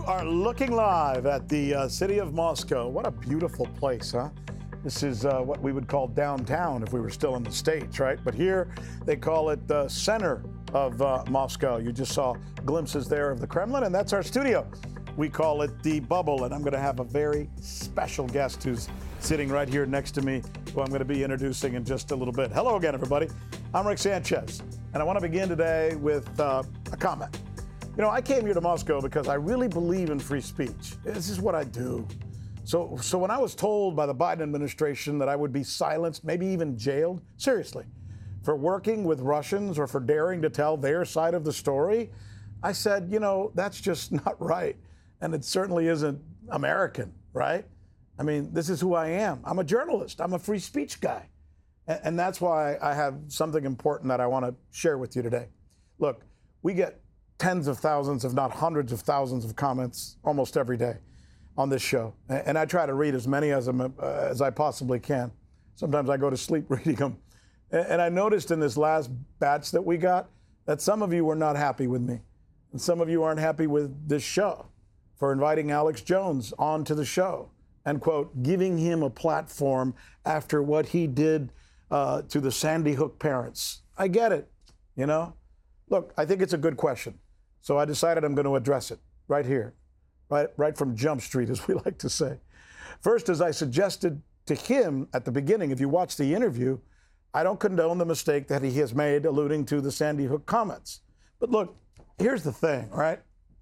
You are looking live at the city of Moscow. What a beautiful place, huh? This is what we would call downtown if we were still in the States, right? But here they call it the center of Moscow. You just saw glimpses there of the Kremlin, and that's our studio. We call it the bubble, and I'm going to have a very special guest who's sitting right here next to me, who I'm going to be introducing in just a little bit. Hello again, everybody. I'm Rick Sanchez, and I want to begin today with a comment. You know, I came here to Moscow because I really believe in free speech. This is what I do. So when I was told by the Biden administration that I would be silenced, maybe even jailed, seriously, for working with Russians or for daring to tell their side of the story, I said, you know, that's just not right. And it certainly isn't American, right? I mean, this is who I am. I'm a journalist. I'm a free speech guy. And that's why I have something important that I want to share with you today. Look, we get tens of thousands, if not hundreds of thousands of comments almost every day on this show. And I try to read as many as I possibly can. Sometimes I go to sleep reading them. And I noticed in this last batch that we got that some of you were not happy with me. And some of you aren't happy with this show for inviting Alex Jones onto the show and, quote, giving him a platform after what he did to the Sandy Hook parents. I get it, you know. Look, I think it's a good question. So I decided I'm going to address it right here, right from Jump Street, as we like to say. First, as I suggested to him at the beginning, if you watch the interview, I don't condone the mistake that he has made alluding to the Sandy Hook comments. But look, here's the thing, right?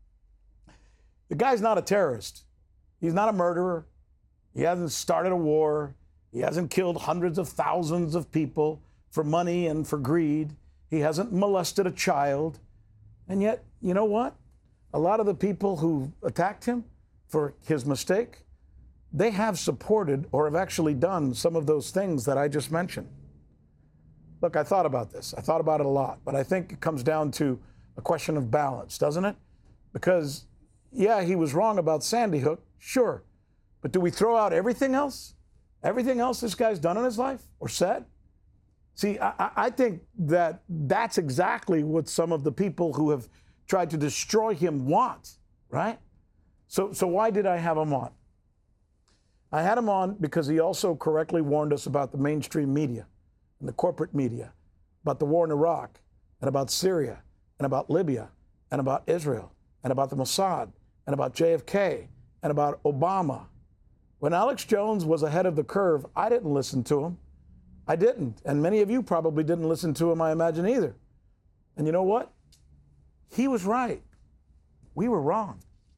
The guy's not a terrorist. He's not a murderer. He hasn't started a war. He hasn't killed hundreds of thousands of people for money and for greed. He hasn't molested a child. And yet, you know what? A lot of the people who attacked him for his mistake, they have supported or have actually done some of those things that I just mentioned. Look, I thought about this. I thought about it a lot. But I think it comes down to a question of balance, doesn't it? Because, yeah, he was wrong about Sandy Hook, sure. But do we throw out everything else? Everything else this guy's done in his life or said? See, I think that that's exactly what some of the people who have tried to destroy him want, right? So why did I have him on? I had him on because he also correctly warned us about the mainstream media and the corporate media, about the war in Iraq, and about Syria, and about Libya, and about Israel, and about the Mossad, and about JFK, and about Obama. When Alex Jones was ahead of the curve, I didn't listen to him. I didn't. And many of you probably didn't listen to him, I imagine, either. And you know what? He was right. We were wrong.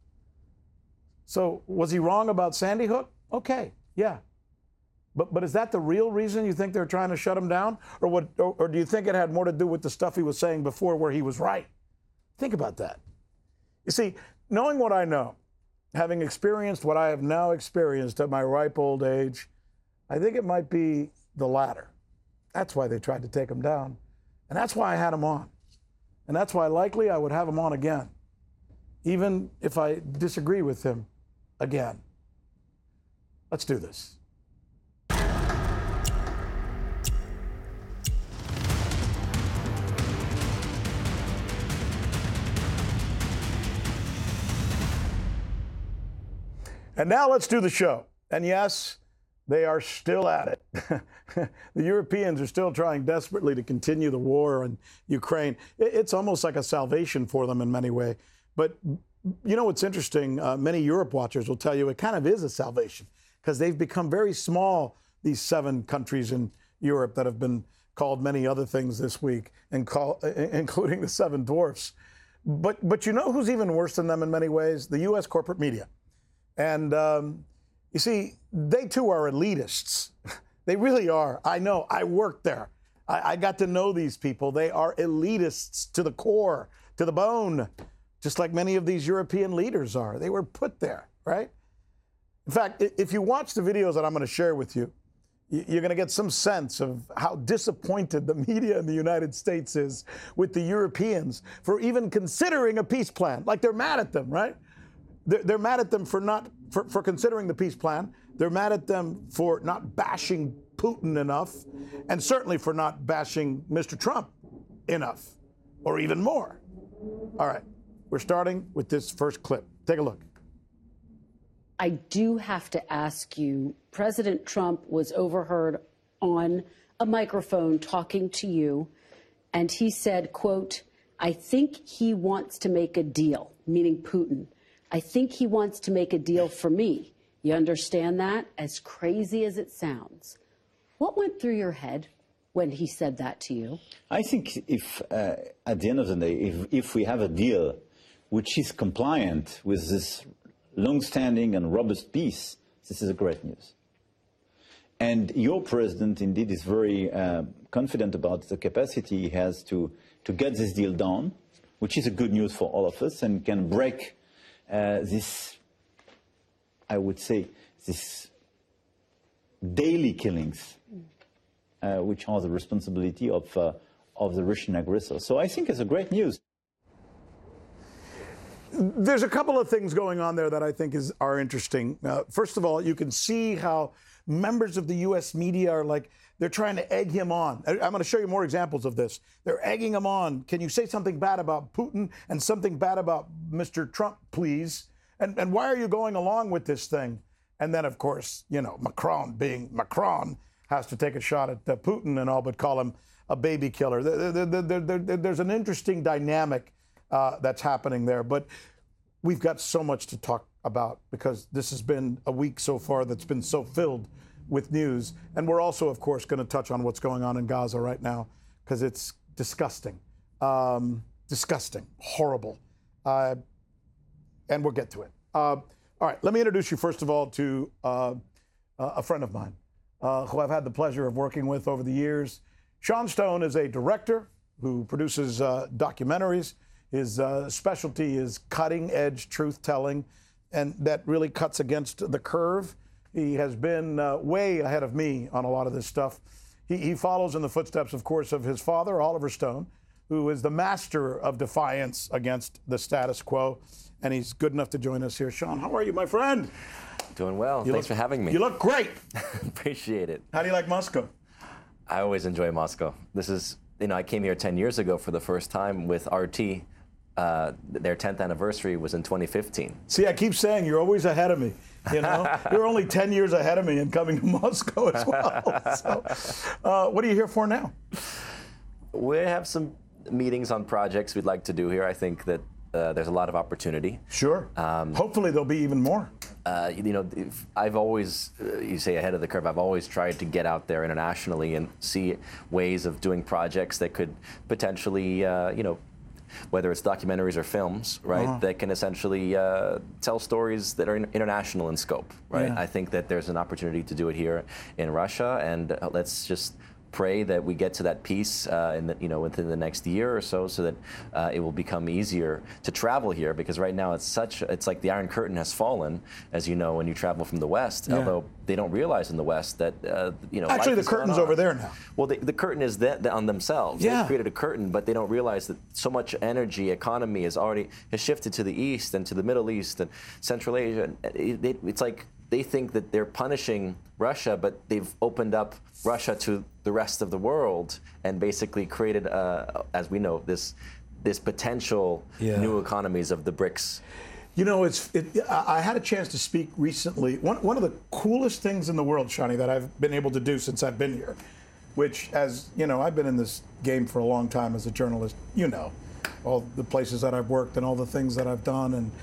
So was he wrong about Sandy Hook? Okay, yeah. But is that the real reason you think they're trying to shut him down? Or do you think it had more to do with the stuff he was saying before where he was right? Think about that. You see, knowing what I know, having experienced what I have now experienced at my ripe old age, I think it might be the latter. That's why they tried to take him down. And that's why I had him on. And that's why likely I would have him on again, even if I disagree with him again. Let's do this. And now let's do the show. And yes, they are still at it. The Europeans are still trying desperately to continue the war in Ukraine. It's almost like a salvation for them in many ways. But you know what's interesting? Many Europe watchers will tell you it kind of is a salvation because they've become very small, these 7 countries in Europe that have been called many other things this week, including the 7 dwarfs. But you know who's even worse than them in many ways? The U.S. corporate media. And you see, they too are elitists. They really are. I know. I worked there. I got to know these people. They are elitists to the core, to the bone, just like many of these European leaders are. They were put there, right? In fact, if you watch the videos that I'm going to share with you, you're going to get some sense of how disappointed the media in the United States is with the Europeans for even considering a peace plan. Like they're mad at them, right? They're mad at them for considering the peace plan. They're mad at them for not bashing Putin enough, and certainly for not bashing Mr. Trump enough, or even more. All right, we're starting with this first clip. Take a look. I do have to ask you, President Trump was overheard on a microphone talking to you, and he said, quote, "I think he wants to make a deal," meaning Putin. "I think he wants to make a deal for me." You understand that? As crazy as it sounds. What went through your head when he said that to you? I think if, at the end of the day, if we have a deal which is compliant with this long-standing and robust peace, this is a great news. And your president, indeed, is very confident about the capacity he has to get this deal done, which is a good news for all of us, and can break this, I would say, this daily killings, which are the responsibility of the Russian aggressor. So I think it's a great news. There's a couple of things going on there that I think are interesting. First of all, you can see how members of the U.S. media are like, they're trying to egg him on. I'm going to show you more examples of this. They're egging him on. Can you say something bad about Putin and something bad about Mr. Trump, please? And why are you going along with this thing? And then, of course, you know, Macron, being Macron, has to take a shot at Putin and all but call him a baby killer. There's an interesting dynamic that's happening there. But we've got so much to talk about because this has been a week so far that's been so filled with news. And we're also, of course, going to touch on what's going on in Gaza right now because it's disgusting. Disgusting. Horrible. And we'll get to it. All right, let me introduce you, first of all, to a friend of mine who I've had the pleasure of working with over the years. Sean Stone is a director who produces documentaries. His specialty is cutting-edge truth-telling, and that really cuts against the curve. He has been way ahead of me on a lot of this stuff. He follows in the footsteps, of course, of his father, Oliver Stone, who is the master of defiance against the status quo, and he's good enough to join us here. Sean, how are you, my friend? Doing well. Thanks for having me. You look great. Appreciate it. How do you like Moscow? I always enjoy Moscow. This is, I came here 10 years ago for the first time with RT. Their 10th anniversary was in 2015. See, I keep saying you're always ahead of me. You know, you're only 10 years ahead of me in coming to Moscow as well. So, what are you here for now? We have some meetings on projects we'd like to do here. I think that there's a lot of opportunity. Sure. Hopefully there'll be even more. I've always, you say ahead of the curve, I've always tried to get out there internationally and see ways of doing projects that could potentially, whether it's documentaries or films, right, that can essentially tell stories that are international in scope, right? Yeah. I think that there's an opportunity to do it here in Russia, and let's just pray that we get to that peace within the next year or so that it will become easier to travel here, because right now it's like the Iron Curtain has fallen, as you know, when you travel from the West, although they don't realize in the West that, Actually, the curtain's over there now. Well, the curtain is on themselves. Yeah. They've created a curtain, but they don't realize that so much energy, economy has shifted to the East and to the Middle East and Central Asia. It's like they think that they're punishing Russia, but they've opened up Russia to the rest of the world and basically created, as we know, this potential new economies of the BRICS. You know, I had a chance to speak recently. One of the coolest things in the world, Shani, that I've been able to do since I've been here, which, as you know, I've been in this game for a long time as a journalist. You know, all the places that I've worked and all the things that I've done, and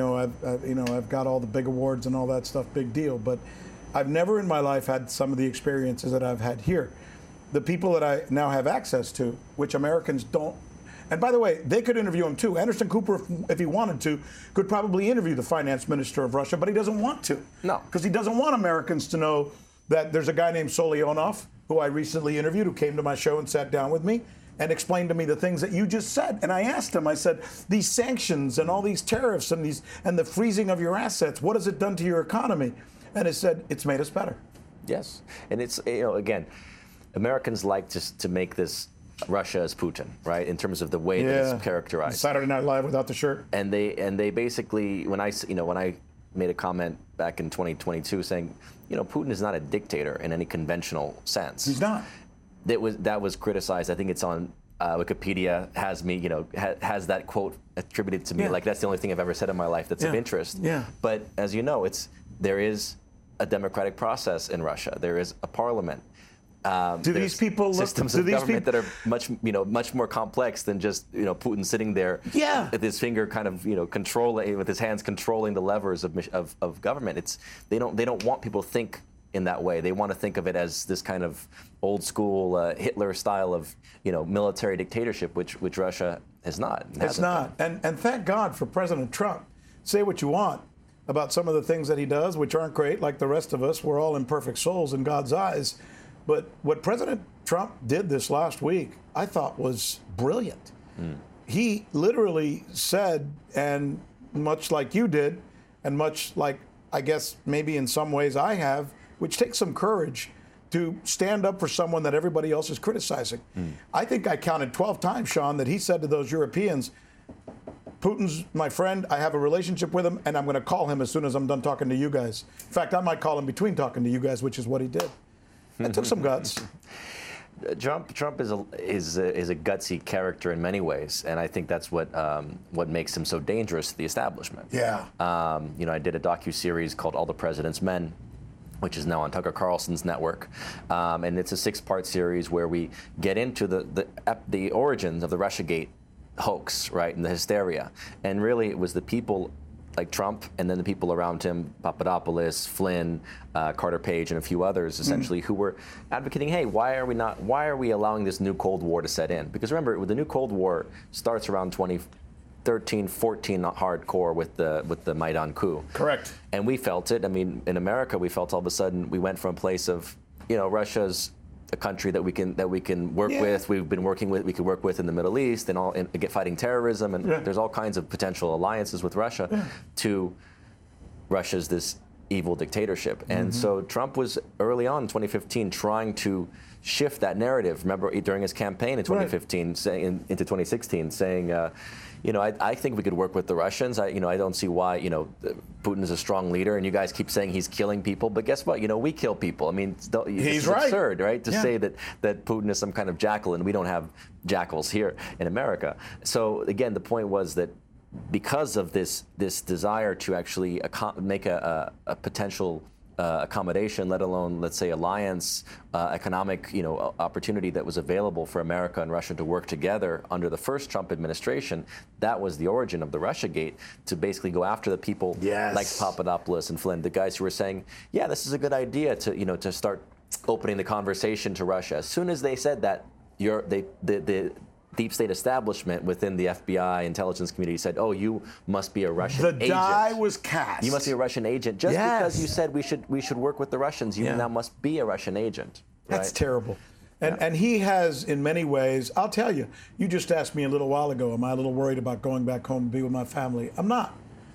I've got all the big awards and all that stuff. Big deal. But I've never in my life had some of the experiences that I've had here. The people that I now have access to, which Americans don't. And by the way, they could interview him too. Anderson Cooper, if he wanted to, could probably interview the finance minister of Russia, but he doesn't want to. No. Because he doesn't want Americans to know that there's a guy named Soleonov, who I recently interviewed, who came to my show and sat down with me and explained to me the things that you just said. And I asked him, I said, these sanctions and all these tariffs and the freezing of your assets, what has it done to your economy? And he said, it's made us better. Yes. And it's, again, Americans like to make this Russia as Putin, right? In terms of the way that it's characterized. Saturday Night Live without the shirt. And they basically, when I made a comment back in 2022 saying, Putin is not a dictator in any conventional sense. He's not. That was criticized. I think it's on Wikipedia, has me, has that quote attributed to me. Like that's the only thing I've ever said in my life that's of interest. Yeah. But as you know, it's there is a democratic process in Russia. There is a parliament. Do these people look? Systems of government that are much more complex than just Putin sitting there with his finger kind of controlling, with his hands controlling the levers of government. They don't want people to think in that way. They want to think of it as this kind of old school Hitler style of military dictatorship, which Russia has not. It's not. And thank God for President Trump. Say what you want about some of the things that he does, which aren't great, like the rest of us. We're all imperfect souls in God's eyes. But what President Trump did this last week, I thought was brilliant. He literally said, and much like you did, and much like I guess maybe in some ways I have, which takes some courage to stand up for someone that everybody else is criticizing. I think I counted 12 times, Sean, that he said to those Europeans, Putin's my friend, I have a relationship with him, and I'm going to call him as soon as I'm done talking to you guys. In fact, I might call him between talking to you guys, which is what he did. That took some guts. Trump is a gutsy character in many ways, and I think that's what makes him so dangerous to the establishment. Yeah. I did a docuseries called All the President's Men, which is now on Tucker Carlson's network, and it's a 6-part series where we get into the origins of the Russiagate hoax, right, and the hysteria, and really it was the people like Trump, and then the people around him, Papadopoulos, Flynn, Carter Page, and a few others, essentially, who were advocating, hey, why are we allowing this new Cold War to set in? Because remember, the new Cold War starts around 2013, 14, hardcore with the Maidan coup. Correct. And we felt it. I mean, in America, we felt all of a sudden we went from a place of, Russia's a country that we can work with. We've been working with. We could work with in the Middle East and get fighting terrorism. And there's all kinds of potential alliances with Russia. To Russia's this evil dictatorship. And so Trump was early on in 2015 trying to shift that narrative. Remember during his campaign in 2015, saying into 2016, saying, I think we could work with the Russians. I don't see why, Putin is a strong leader, and you guys keep saying he's killing people. But guess what? We kill people. I mean, it's absurd, right? To say that Putin is some kind of jackal, and we don't have jackals here in America. So again, the point was that because of this desire to actually make a potential accommodation, let alone, let's say, alliance, economic, opportunity that was available for America and Russia to work together under the first Trump administration. That was the origin of the Russiagate, to basically go after the people like Papadopoulos and Flynn, the guys who were saying, yeah, this is a good idea to start opening the conversation to Russia. As soon as they said that, the deep state establishment within the FBI intelligence community said, oh, you must be a Russian agent. The die was cast. You must be a Russian agent. Just because you said we should work with the Russians, you now must be a Russian agent. Right? That's terrible. And he has, in many ways, I'll tell you, you just asked me a little while ago, am I a little worried about going back home to be with my family? I'm not.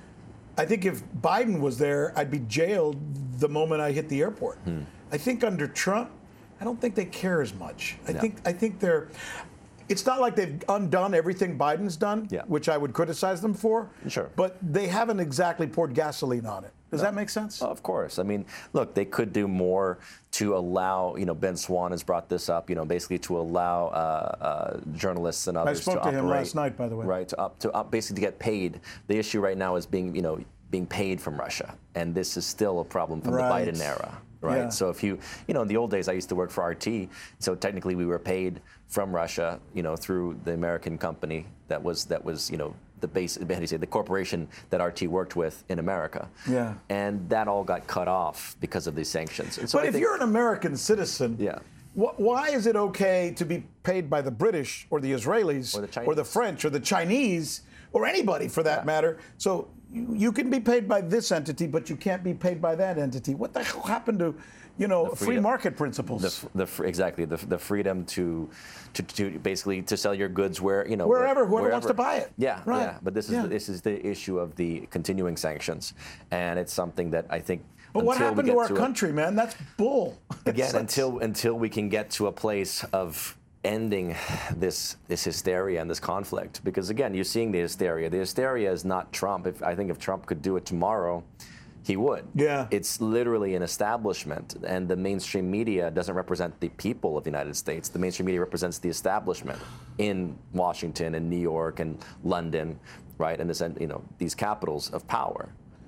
I think if Biden was there, I'd be jailed the moment I hit the airport. I think under Trump, I don't think they care as much. I think they're... It's not like they've undone everything Biden's done, which I would criticize them for. Sure. But they haven't exactly poured gasoline on it. Does that make sense? Of course. I mean, look, they could do more to allow, Ben Swan has brought this up, basically to allow journalists and others to operate. I spoke to him last night, by the way. Right, basically to get paid. The issue right now is being paid from Russia. And this is still a problem from the Biden era. Right. Yeah. So if in the old days, I used to work for RT. So technically, we were paid from Russia, through the American company that was, the base, the corporation that RT worked with in America. Yeah. And that all got cut off because of these sanctions. And so but if you're an American citizen, why is it okay to be paid by the British or the Israelis or the French or the Chinese or anybody for that matter? So you can be paid by this entity, but you can't be paid by that entity. What the hell happened to, free market principles? Exactly, the freedom to basically to sell your goods whoever wants to buy it. Yeah, right. Yeah. But this is the issue of the continuing sanctions, and it's something that I think. But what happened to our country, man? That's bull. Again, until we can get to a place of ending this hysteria and this conflict, because again, you're seeing the hysteria. The hysteria is not Trump. I think if Trump could do it tomorrow, he would. Yeah. It's literally an establishment, and the mainstream media doesn't represent the people of the United States. The mainstream media represents the establishment in Washington and New York and London, right? And these capitals of power.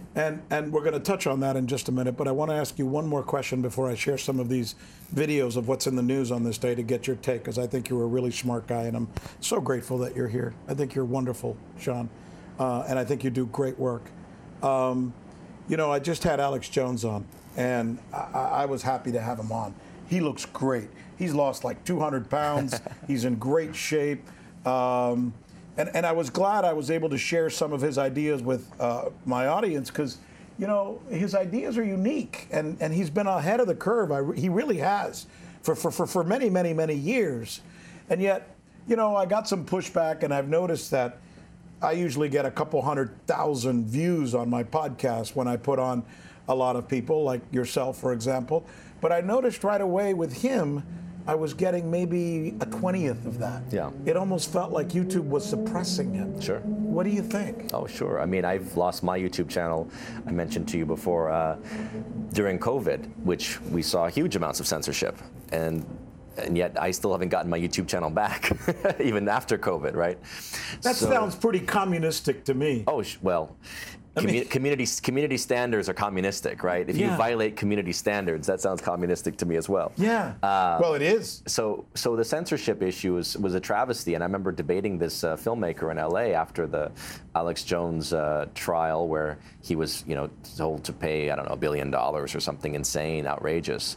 And we're going to touch on that in just a minute, but I want to ask you one more question before I share some of these videos of what's in the news on this day to get your take, because I think you're a really smart guy, and I'm so grateful that you're here. I think you're wonderful, Sean, and I think you do great work. You know, I just had Alex Jones on, and I was happy to have him on. He looks great. He's lost like 200 pounds. He's in great shape. And I was glad I was able to share some of his ideas with my audience because, you know, his ideas are unique and he's been ahead of the curve. He really has for many, many, many years. And yet, you know, I got some pushback and I've noticed that I usually get a couple 100,000 views on my podcast when I put on a lot of people like yourself, for example. But I noticed right away with him, I was getting maybe a 20th of that. Yeah. It almost felt like YouTube was suppressing him. Sure. What do you think? Oh, sure. I mean, I've lost my YouTube channel, I mentioned to you before, during COVID, which we saw huge amounts of censorship. And yet I still haven't gotten my YouTube channel back, even after COVID, right? That sounds pretty communistic to me. Oh, well. Community standards are communistic, right? If you violate community standards, that sounds communistic to me as well. Yeah. Well, it is. So the censorship issue was a travesty, and I remember debating this filmmaker in LA after the Alex Jones trial, where he was, you know, told to pay, I don't know, $1 billion or something insane, outrageous,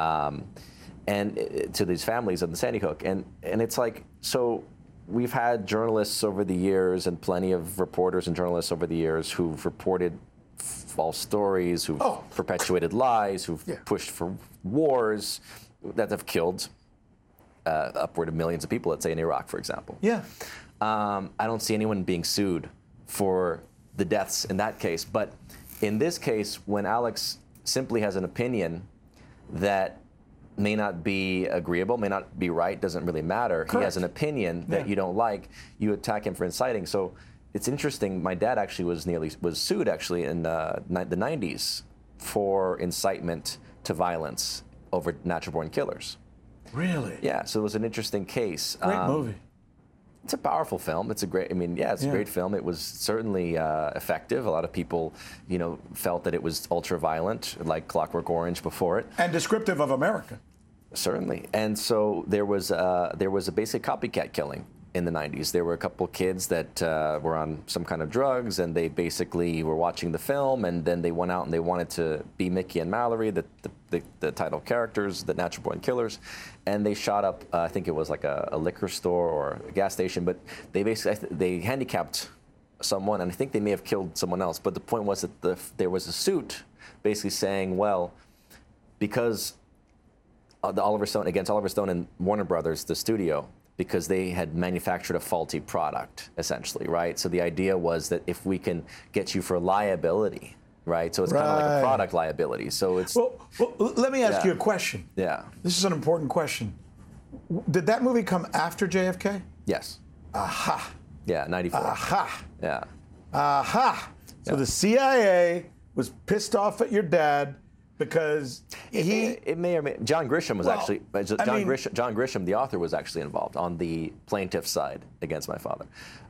and to these families of the Sandy Hook, and it's like so. We've had journalists over the years and plenty of reporters and journalists over the years who've reported false stories, who've perpetuated lies, who've pushed for wars that have killed upward of millions of people, let's say in Iraq, for example. Yeah. I don't see anyone being sued for the deaths in that case. But in this case, when Alex simply has an opinion that may not be agreeable, may not be right, doesn't really matter. Correct. He has an opinion that you don't like, you attack him for inciting. So it's interesting, my dad actually was sued actually in the 90s for incitement to violence over Natural Born Killers. Really? Yeah, so it was an interesting case. Great movie. It's a powerful film. It's a great, I mean, it's a great film. It was certainly effective. A lot of people, you know, felt that it was ultra violent, like Clockwork Orange before it. And descriptive of America. Certainly. And so there was a basic copycat killing in the 90s. There were a couple kids that were on some kind of drugs, and they basically were watching the film, and then they went out and they wanted to be Mickey and Mallory, the title characters, the Natural Born Killers, and they shot up, I think it was like a liquor store or a gas station, but they handicapped someone, and I think they may have killed someone else. But the point was that there was a suit basically saying, well, because against Oliver Stone and Warner Brothers, the studio, because they had manufactured a faulty product, essentially, right? So the idea was that if we can get you for liability, right? So it's kind of like a product liability. So it's... Well let me ask you a question. Yeah. This is an important question. Did that movie come after JFK? Yes. Aha. Yeah, 94. Aha. Yeah. Aha. So the CIA was pissed off at your dad because It may or may... John Grisham was actually... John Grisham, the author, was actually involved on the plaintiff's side against my father.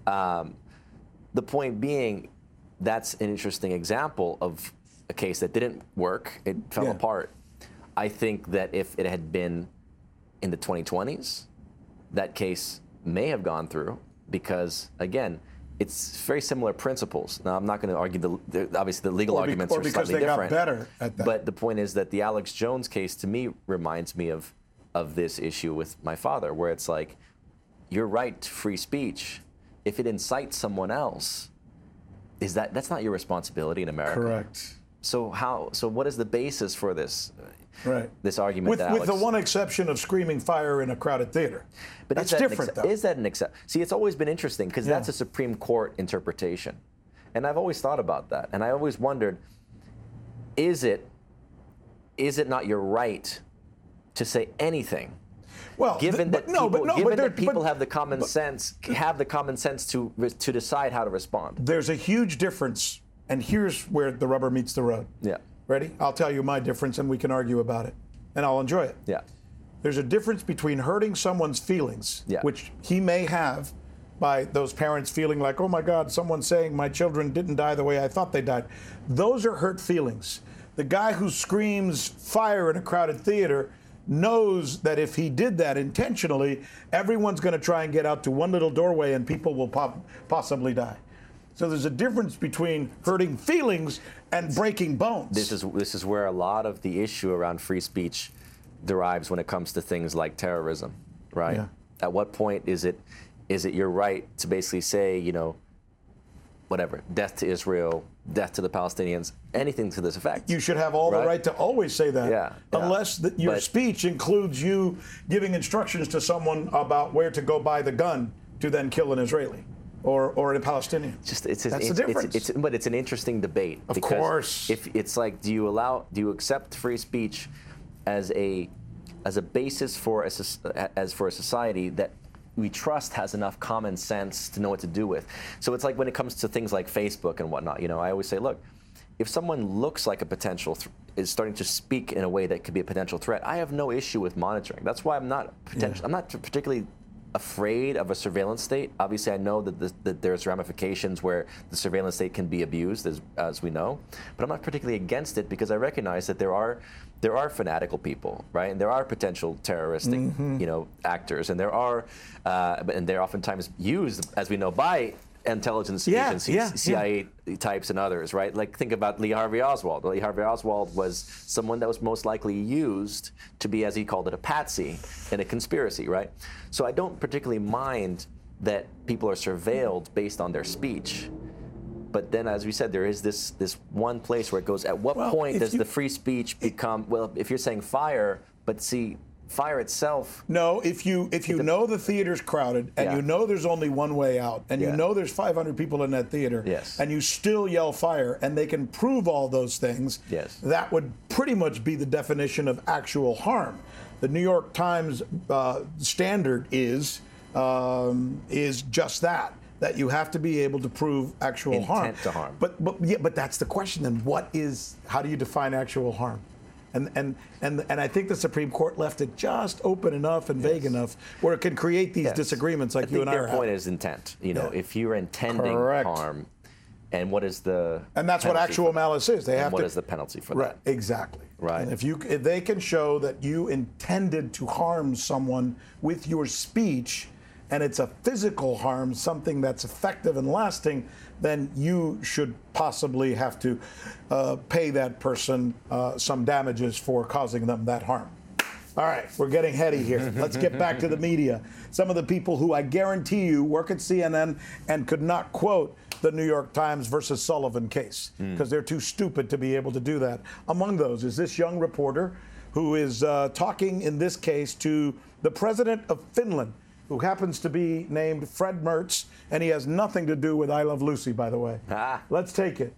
The point being, that's an interesting example of a case that didn't work. It fell apart. I think that if it had been in the 2020s, that case may have gone through because, again, it's very similar principles. Now, I'm not going to argue obviously the legal arguments are slightly different. Because they got better at that. But the point is that the Alex Jones case, to me, reminds me of this issue with my father, where it's like, you're right to free speech. If it incites someone else, that's not your responsibility in America. Correct. So what is the basis for this? Right. This argument with the one exception of screaming fire in a crowded theater. But that's different, though. Is that an exception? See, it's always been interesting because that's a Supreme Court interpretation. And I've always thought about that. And I always wondered, is it not your right to say anything? Well, given that people have the common sense to decide how to respond. There's a huge difference, and here's where the rubber meets the road. Yeah. Ready? I'll tell you my difference, and we can argue about it, and I'll enjoy it. Yeah. There's a difference between hurting someone's feelings, which he may have, by those parents feeling like, oh my God, someone's saying my children didn't die the way I thought they died. Those are hurt feelings. The guy who screams fire in a crowded theater knows that if he did that intentionally, everyone's going to try and get out to one little doorway and people will possibly die. So there's a difference between hurting feelings and breaking bones. This is where a lot of the issue around free speech derives when it comes to things like terrorism, right? Yeah. At what point is it your right to basically say, you know, whatever, death to Israel, death to the Palestinians, anything to this effect? You should have all the right to always say that, yeah. unless your speech includes you giving instructions to someone about where to go buy the gun to then kill an Israeli or a Palestinian. That's the difference. But it's an interesting debate. Of course. If it's like, do you accept free speech as a basis for a society that we trust has enough common sense to know what to do with? So it's like when it comes to things like Facebook and whatnot, you know, I always say, look, if someone looks like a potential is starting to speak in a way that could be a potential threat, I have no issue with monitoring. That's why I'm not particularly afraid of a surveillance state. Obviously, I know that there's ramifications where the surveillance state can be abused, as we know, but I'm not particularly against it because I recognize that there are fanatical people, right, and there are potential terroristic, you know, actors, and and they're oftentimes used, as we know, by intelligence agencies, CIA types and others, right? Like think about Lee Harvey Oswald. Lee Harvey Oswald was someone that was most likely used to be, as he called it, a patsy in a conspiracy, right? So I don't particularly mind that people are surveilled based on their speech. But then, as we said, there is this one place where it goes, at what point does the free speech become, well, if you're saying fire, but see, fire itself. No, if you know the theater's crowded and you know there's only one way out and you know there's 500 people in that theater and you still yell fire and they can prove all those things, that would pretty much be the definition of actual harm. The New York Times standard is just that you have to be able to prove actual harm. Intent to harm. But that's the question then. How do you define actual harm? And I think the Supreme Court left it just open enough and vague enough where it can create these disagreements like you and I are having. Their point is intent. You know, if you're intending harm, and what is the and that's what actual malice is. What is the penalty for that? Exactly. Right. And if they can show that you intended to harm someone with your speech, and it's a physical harm, something that's effective and lasting, then you should possibly have to pay that person some damages for causing them that harm. All right, we're getting heady here. Let's get back to the media. Some of the people who I guarantee you work at CNN and could not quote the New York Times versus Sullivan case because they're too stupid to be able to do that. Among those is this young reporter who is talking in this case to the president of Finland, who happens to be named Fred Mertz, and he has nothing to do with I Love Lucy, by the way. Let's take it.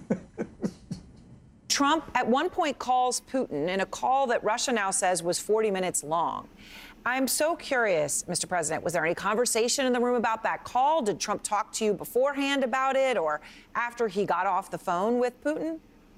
Trump at one point calls Putin in a call that Russia now says was 40 minutes long. I'm so curious, Mr. President, was there any conversation in the room about that call? Did Trump talk to you beforehand about it or after he got off the phone with Putin?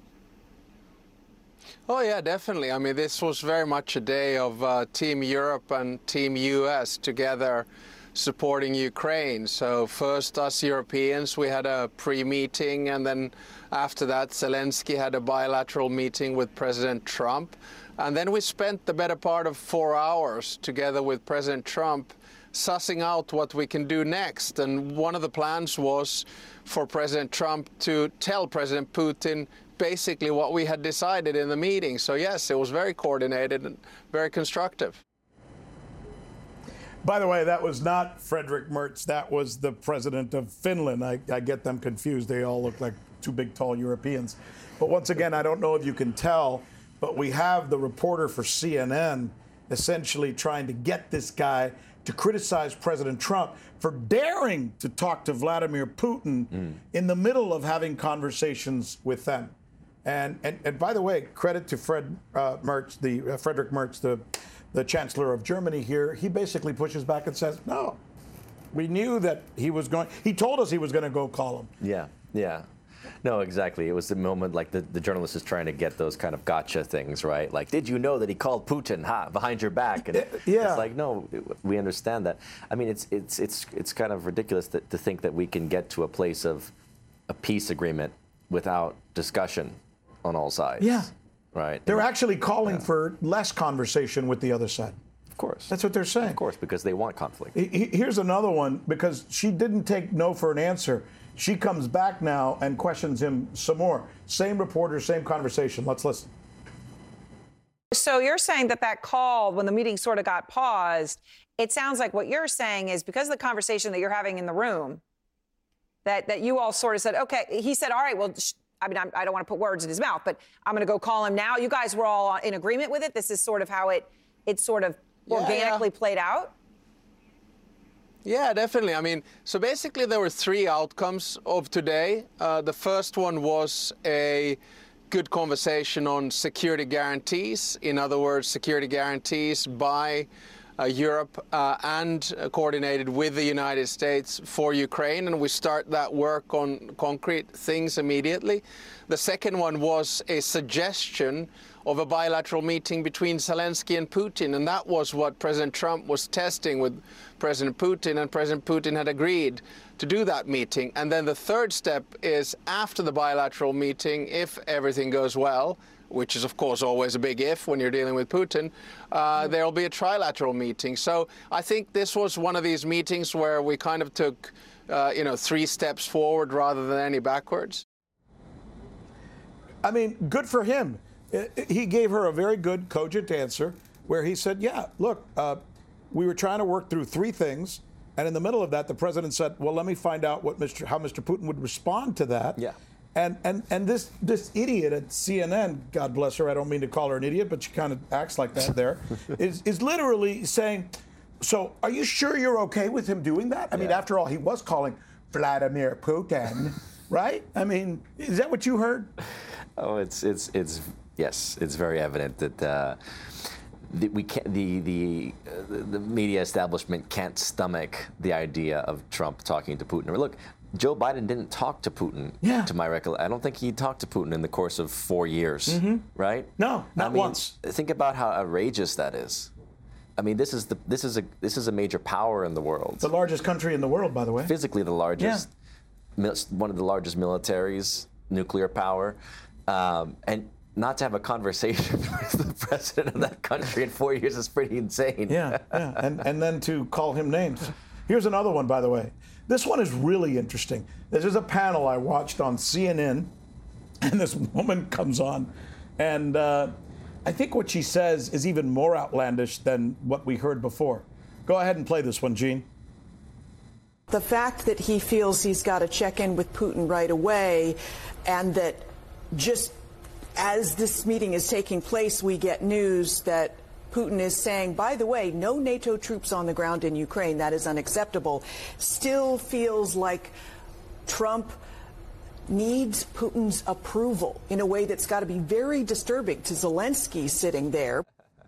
Oh, yeah, definitely. I mean, this was very much a day of Team Europe and Team US together supporting Ukraine. So first, us Europeans, we had a pre-meeting, and then after that, Zelensky had a bilateral meeting with President Trump. And then we spent the better part of 4 hours together with President Trump sussing out what we can do next. And one of the plans was for President Trump to tell President Putin basically what we had decided in the meeting. So yes, it was very coordinated and very constructive. By the way, that was not Fredrik Mertz. That was the president of Finland. I get them confused. They all look like two big, tall Europeans. But once again, I don't know if you can tell, but we have the reporter for CNN essentially trying to get this guy to criticize President Trump for daring to talk to Vladimir Putin in the middle of having conversations with them. And by the way, credit to Fredrik Mertz, the Chancellor of Germany here. He basically pushes back and says, no, we knew that he was going. He told us he was going to go call him. Yeah. No, exactly. It was the moment like the journalist is trying to get those kind of gotcha things, right? Like, did you know that he called Putin behind your back? And Yeah. it's like, no, we understand that. I mean, it's kind of ridiculous to think that we can get to a place of a peace agreement without discussion on all sides. Yeah. Right. They're actually calling for less conversation with the other side. Of course. That's what they're saying. Of course, because they want conflict. Here's another one, because she didn't take no for an answer. She comes back now and questions him some more. Same reporter, same conversation. Let's listen. So you're saying that call, when the meeting sort of got paused, it sounds like what you're saying is because of the conversation that you're having in the room, that you all sort of said, okay, he said, all right, well, I mean, I don't want to put words in his mouth, but I'm going to go call him now. You guys were all in agreement with it. This is sort of how it sort of organically played out. Yeah, definitely. I mean, so basically there were three outcomes of today. The first one was a good conversation on security guarantees. In other words, security guarantees by Europe and coordinated with the United States for Ukraine, and we start that work on concrete things immediately. The second one was a suggestion of a bilateral meeting between Zelensky and Putin, and that was what President Trump was testing with President Putin, and President Putin had agreed to do that meeting. And then the third step is after the bilateral meeting, if everything goes well, which is, of course, always a big if when you're dealing with Putin, there will be a trilateral meeting. So I think this was one of these meetings where we kind of took, 3 steps forward rather than any backwards. I mean, good for him. He gave her a very good, cogent answer where he said, yeah, look, we were trying to work through 3 things. And in the middle of that, the president said, well, let me find out how Mr. Putin would respond to that. Yeah. And this idiot at CNN, God bless her, I don't mean to call her an idiot, but she kind of acts like that there, is literally saying, so are you sure you're okay with him doing that? I mean, after all, he was calling Vladimir Putin, right? I mean, is that what you heard? Oh, yes, it's very evident that the media establishment can't stomach the idea of Trump talking to Putin. I mean, look, Joe Biden didn't talk to Putin, to my recollection. I don't think he talked to Putin in the course of 4 years, right? No, not once. Think about how outrageous that is. I mean, this is a major power in the world. The largest country in the world, by the way. Physically the largest, one of the largest militaries, nuclear power, and not to have a conversation with the president of that country in 4 years is pretty insane. Yeah. And then to call him names. Here's another one, by the way. This one is really interesting. This is a panel I watched on CNN, and this woman comes on, and I think what she says is even more outlandish than what we heard before. Go ahead and play this one, Gene. The fact that he feels he's got to check in with Putin right away, and that just as this meeting is taking place, we get news that Putin is saying, by the way, no NATO troops on the ground in Ukraine. That is unacceptable. Still feels like Trump needs Putin's approval in a way that's got to be very disturbing to Zelensky sitting there.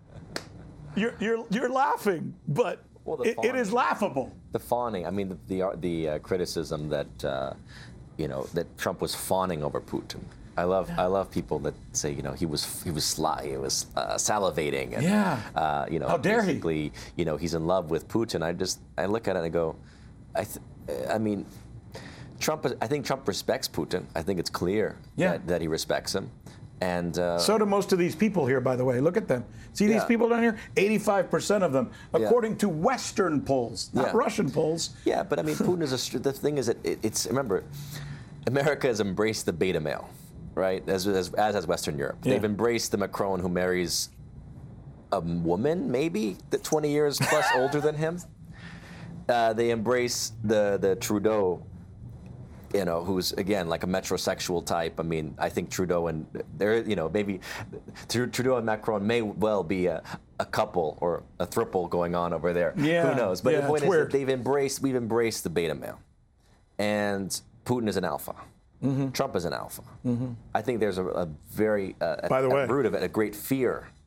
You're laughing, but it is laughable. The fawning. I mean, the criticism that that Trump was fawning over Putin. I love people that say he was sly, he was salivating, and how dare basically he's in love with Putin. I look at it and I go, I mean, Trump. I think Trump respects Putin. I think it's clear that he respects him, and so do most of these people here. By the way, look at them. See these people down here? 85% of them, according to Western polls, not Russian polls. Yeah, but I mean, Putin is the thing is that it's remember, America has embraced the beta male. Right, as has Western Europe. Yeah. They've embraced the Macron who marries a woman, maybe, that 20 years plus older than him. They embrace the Trudeau, who's, again, like a metrosexual type. I mean, I think Trudeau and, maybe Trudeau and Macron may well be a couple or a throuple going on over there. Yeah. Who knows? But the point is that we've embraced the beta male. And Putin is an alpha. Trump is an alpha. I think there's a very, by the way, root of it, a great fear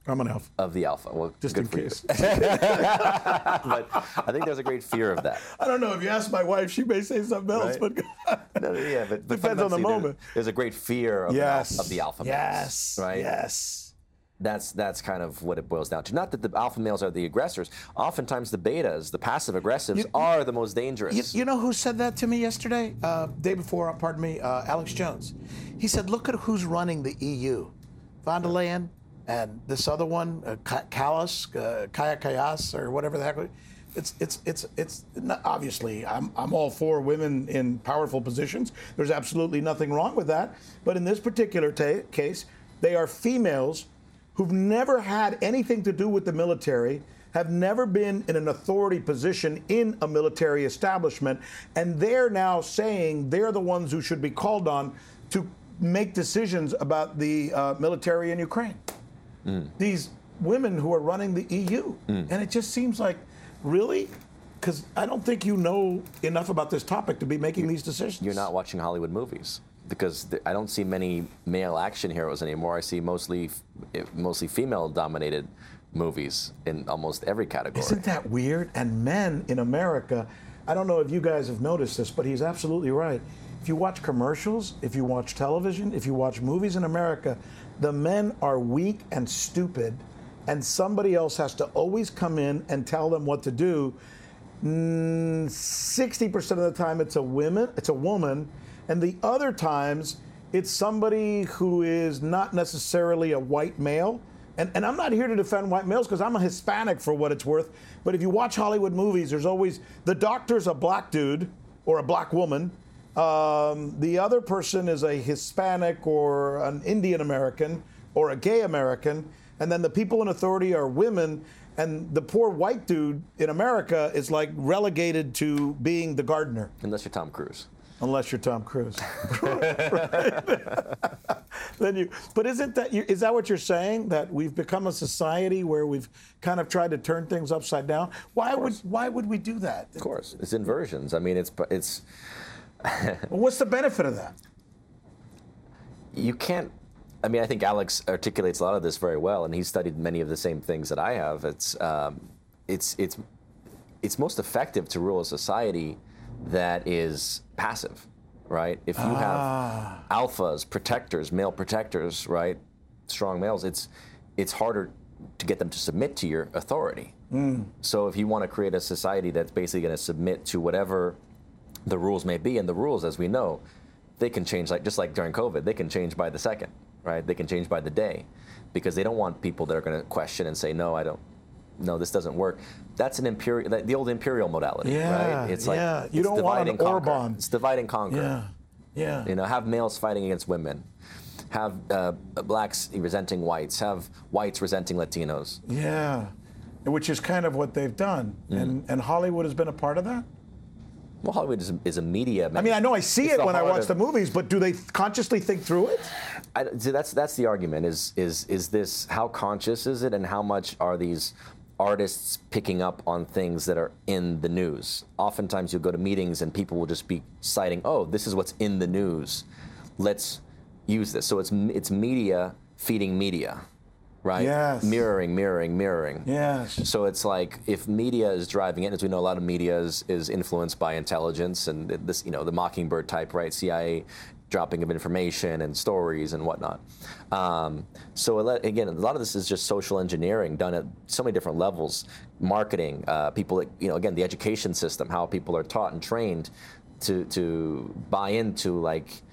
I'm an alpha. Of the alpha. Well, Just good in for you. case. But I think there's a great fear of that. I don't know. If you ask my wife, she may say something else, Right. but No, yeah, but depends on the fundamentally, moment. There's a great fear of, of the alpha males. Yes. Right? Yes. That's kind of what it boils down to. Not that the alpha males are the aggressors. Oftentimes the betas, the passive aggressives, are the most dangerous. You know who said that to me yesterday? Day before, Alex Jones. He said, look at who's running the EU. Von der Leyen and this other one, Callas, Kaya Kayas, or whatever the heck. It's not, obviously, I'm all for women in powerful positions. There's absolutely nothing wrong with that. But in this particular case, they are females who've never had anything to do with the military, have never been in an authority position in a military establishment, and they're now saying they're the ones who should be called on to make decisions about the military in Ukraine. These women who are running the EU. And it just seems like, really? Because I don't think you know enough about this topic to be making these decisions. You're not watching Hollywood movies. Because I don't see many male action heroes anymore. I see mostly female-dominated movies in almost every category. Isn't that weird? And men in America, I don't know if you guys have noticed this, but he's absolutely right. If you watch commercials, if you watch television, if you watch movies in America, the men are weak and stupid, and somebody else has to always come in and tell them what to do. 60% of the time it's a woman, and the other times it's somebody who is not necessarily a white male. And I'm not here to defend white males because I'm a Hispanic for what it's worth. But if you watch Hollywood movies, there's always the doctor's a black dude or a black woman. The other person is a Hispanic or an Indian American or a gay American. And then the people in authority are women. And the poor white dude in America is like relegated to being the gardener. Unless you're Tom Cruise. Unless you're Tom Cruise. But is that what you're saying? That we've become a society where we've kind of tried to turn things upside down? Why would we do that? Of course, it's inversions. I mean, it's. Well, what's the benefit of that? You can't. I mean, I think Alex articulates a lot of this very well, and he's studied many of the same things that I have. It's most effective to rule a society that is passive, right? If you have alphas, protectors, male protectors, right, strong males, it's harder to get them to submit to your authority. So if you want to create a society that's basically going to submit to whatever the rules may be, and the rules, as we know, they can change, just like during COVID, they can change by the second, right? They can change by the day, because they don't want people that are going to question and say, no, this doesn't work. That's the old imperial modality, right? It's like you don't want an Orban. It's divide and conquer. Yeah. You know, have males fighting against women, have blacks resenting whites, have whites resenting Latinos. Yeah, which is kind of what they've done, and Hollywood has been a part of that. Well, Hollywood is a media. I mean, I know I see it when I watch the movies, but do they consciously think through it? See, that's the argument. Is this, how conscious is it, and how much are these artists picking up on things that are in the news? Oftentimes you'll go to meetings and people will just be citing, oh, this is what's in the news, let's use this. So it's media feeding media, right? Yes. Mirroring. Yes. So it's like, if media is driving it, as we know, a lot of media is influenced by intelligence and this, the Mockingbird type, right? CIA dropping of information and stories and whatnot. So again, a lot of this is just social engineering done at so many different levels. Marketing, people, again, the education system, how people are taught and trained to buy into,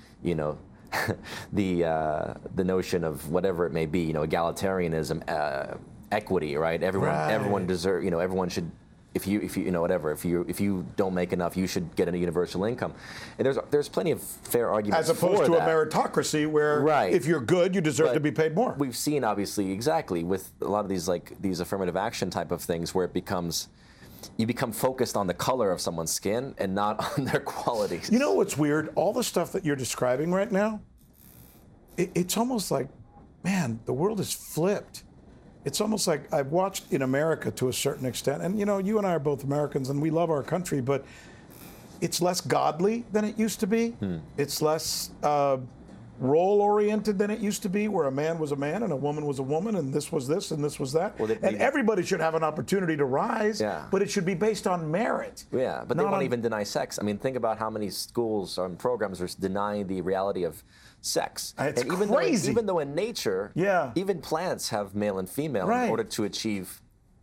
the notion of whatever it may be, egalitarianism, equity, right? Everyone deserve, everyone should. If you don't make enough, you should get a universal income. And there's plenty of fair arguments as opposed to that. A meritocracy where if you're good, you deserve to be paid more. We've seen, obviously, exactly with a lot of these affirmative action type of things, where you become focused on the color of someone's skin and not on their qualities. You know what's weird? All the stuff that you're describing right now, it's almost like, man, the world is flipped. It's almost like I've watched in America to a certain extent, and you and I are both Americans and we love our country, but it's less godly than it used to be. It's less role-oriented than it used to be, where a man was a man and a woman was a woman, and this was this and this was that. Well, and everybody should have an opportunity to rise, but it should be based on merit. Yeah, but they won't even deny sex. I mean, think about how many schools and programs are denying the reality of sex. It's and even crazy. Even though in nature, even plants have male and female in order to achieve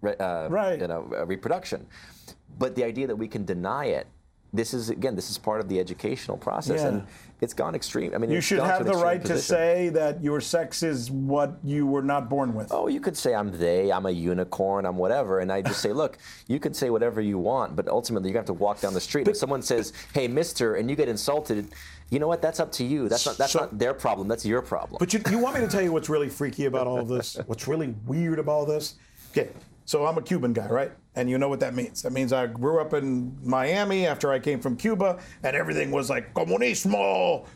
reproduction. But the idea that we can deny it, this is part of the educational process, and it's gone extreme. I mean, you should have the right to say that your sex is what you were not born with. Oh, you could say I'm a unicorn, I'm whatever, and I just say, look, you can say whatever you want, but ultimately you're gonna have to walk down the street. If someone says, "Hey, Mister," and you get insulted, you know what? That's up to you. That's not their problem. That's your problem. But you want me to tell you what's really freaky about all of this? What's really weird about all this? Okay. So I'm a Cuban guy, right? And you know what that means. That means I grew up in Miami after I came from Cuba, and everything was like comunismo,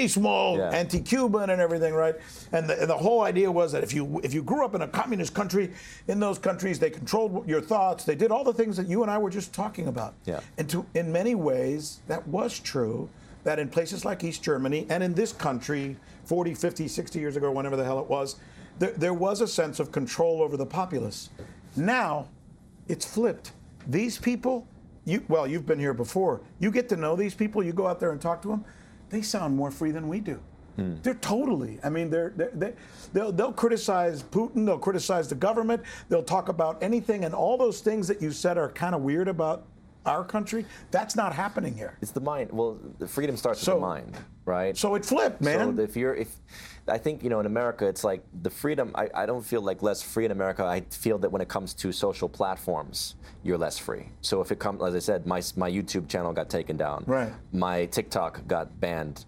anti-Cuban and everything, right? And the whole idea was that if you grew up in a communist country, in those countries, they controlled your thoughts. They did all the things that you and I were just talking about. Yeah. And in many ways, that was true, that in places like East Germany and in this country 40, 50, 60 years ago, whenever the hell it was, there was a sense of control over the populace. Now, it's flipped. These people, you've been here before. You get to know these people. You go out there and talk to them. They sound more free than we do. They're totally. I mean, they'll criticize Putin. They'll criticize the government. They'll talk about anything, and all those things that you said are kind of weird about our country. That's not happening here. It's the mind. Well, the freedom starts with the mind, right? So it flipped, man. So I think, in America, it's like the freedom, I don't feel like less free in America. I feel that when it comes to social platforms, you're less free. So if it comes, as I said, my YouTube channel got taken down. Right. My TikTok got banned.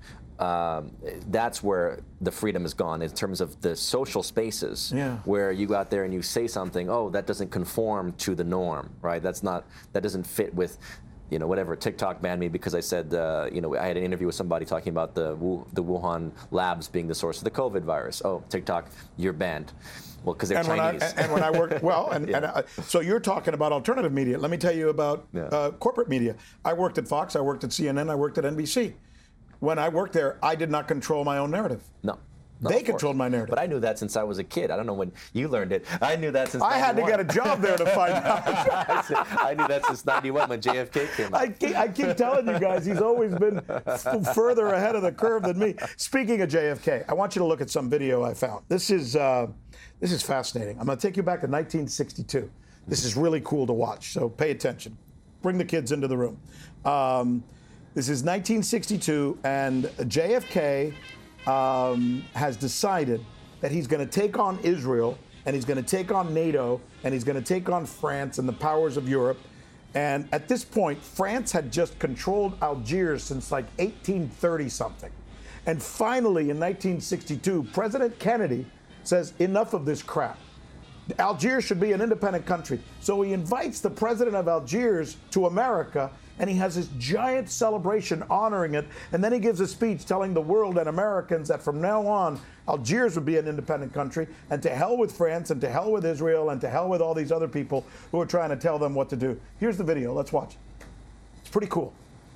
That's where the freedom is gone in terms of the social spaces where you go out there and you say something, that doesn't conform to the norm, right? That doesn't fit with, whatever. TikTok banned me because I said, I had an interview with somebody talking about the Wuhan labs being the source of the COVID virus. Oh, TikTok, you're banned. Well, because they're Chinese. When I worked, so you're talking about alternative media. Let me tell you about corporate media. I worked at Fox, I worked at CNN, I worked at NBC. When I worked there, I did not control my own narrative. No. They controlled my narrative. But I knew that since I was a kid. I don't know when you learned it. I knew that since 91. I had to get a job there to find out. I knew that since 91 when JFK came out. I keep telling you guys, he's always been further ahead of the curve than me. Speaking of JFK, I want you to look at some video I found. This is fascinating. I'm going to take you back to 1962. This is really cool to watch, so pay attention. Bring the kids into the room. This is 1962, and JFK has decided that he's going to take on Israel, and he's going to take on NATO, and he's going to take on France and the powers of Europe. And at this point, France had just controlled Algiers since like 1830-something. And finally, in 1962, President Kennedy says, enough of this crap. Algiers should be an independent country. So he invites the president of Algiers to America, and he has this giant celebration honoring it. And then he gives a speech telling the world and Americans that from now on, Algiers would be an independent country, and to hell with France, and to hell with Israel, and to hell with all these other people who are trying to tell them what to do. Here's the video. Let's watch it. It's pretty cool.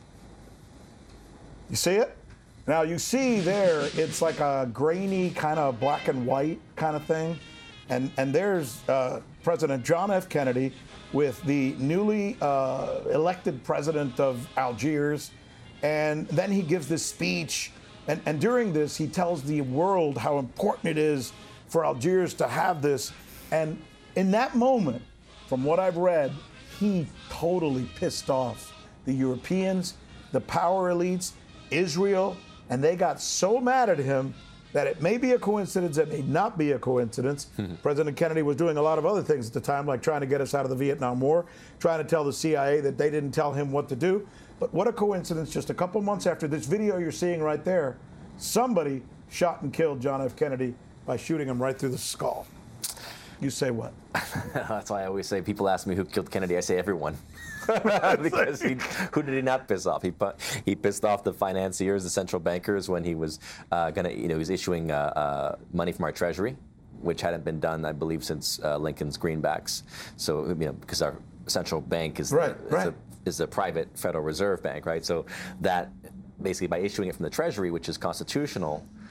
You see it? Now, you see there, it's like a grainy kind of black and white kind of thing. And there's President John F. Kennedy with the newly elected president of Algiers. And then he gives this speech. And during this, he tells the world how important it is for Algiers to have this. And in that moment, from what I've read, he totally pissed off the Europeans, the power elites, Israel, and they got so mad at him that it may be a coincidence, it may not be a coincidence. President Kennedy was doing a lot of other things at the time, like trying to get us out of the Vietnam War, trying to tell the CIA that they didn't tell him what to do. But what a coincidence, just a couple months after this video you're seeing right there, somebody shot and killed John F. Kennedy by shooting him right through the skull. You say what? That's why I always say, people ask me who killed Kennedy, I say everyone. Because who did he not piss off? He pissed off the financiers, the central bankers, when he was he was issuing money from our treasury, which hadn't been done, I believe, since Lincoln's greenbacks. So, because our central bank is a private Federal Reserve Bank, right? So that basically by issuing it from the treasury, which is constitutional,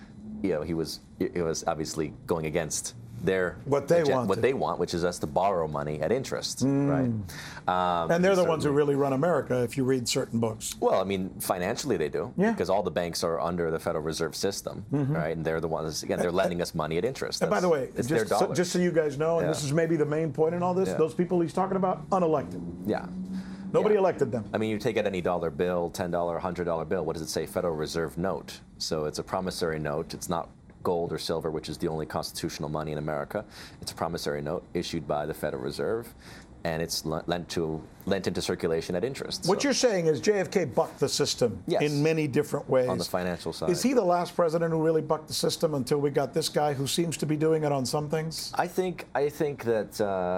he was obviously going against what they want, which is us to borrow money at interest, right? And they're the ones who really run America, if you read certain books. Well, I mean, financially they do, because all the banks are under the Federal Reserve System, right? And they're the ones, again, they're lending us money at interest. And by the way, it's their dollars. just so you guys know, and this is maybe the main point in all this, those people he's talking about, unelected. Yeah. Nobody elected them. I mean, you take out any dollar bill, $10, $100 bill, what does it say? Federal Reserve note. So it's a promissory note. It's not gold or silver, which is the only constitutional money in America. It's a promissory note issued by the Federal Reserve, and it's lent into circulation at interest. What you're saying is JFK bucked the system in many different ways. On the financial side. Is he the last president who really bucked the system until we got this guy who seems to be doing it on some things? I think that